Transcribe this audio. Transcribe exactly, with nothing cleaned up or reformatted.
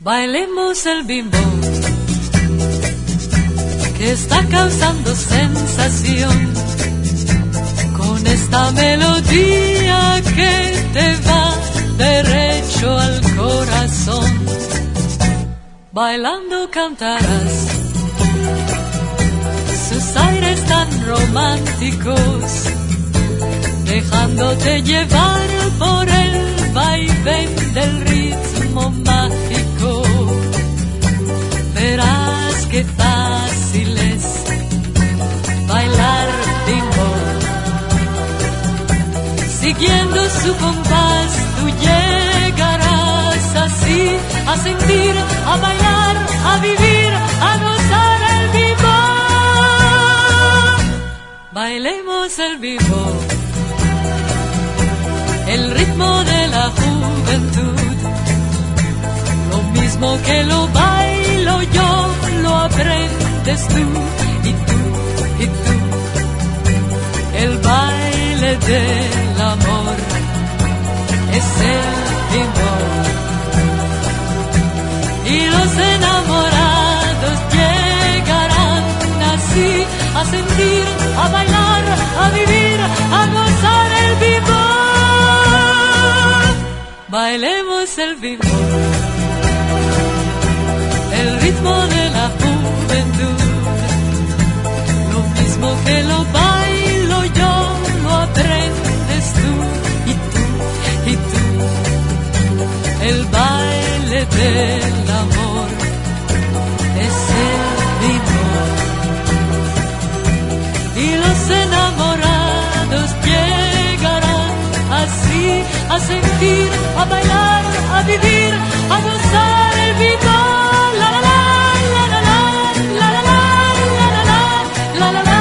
Bailemos el bimbo, que está causando sensación, con esta melodía que te va derecho al corazón. Bailando cantarás sus aires tan románticos, dejándote llevar por el vaivén del ritmo mágico. Verás qué fácil es bailar bimbo. Siguiendo su compás tú llegarás así a sentir, a bailar, a vivir, a gozar el bimbo. Bailemos el bimbo, el ritmo de la juventud, lo mismo que lo bailo yo, lo aprendes tú, y tú, y tú. El baile del amor es el bimbo, y los enamorados llegarán así a sentir, a bailar, a vivir, a gozar el bimbo. Bailemos el bimbo, el ritmo de la juventud, lo mismo que lo bailo yo, lo aprendes tú, y tú, y tú. El baile del amor es el bimbo, y los enamorados llegarán así a sentir, a bailar, a vivir, a gozar el bimbo. La la la, la la la, la la la, la la la, la la la.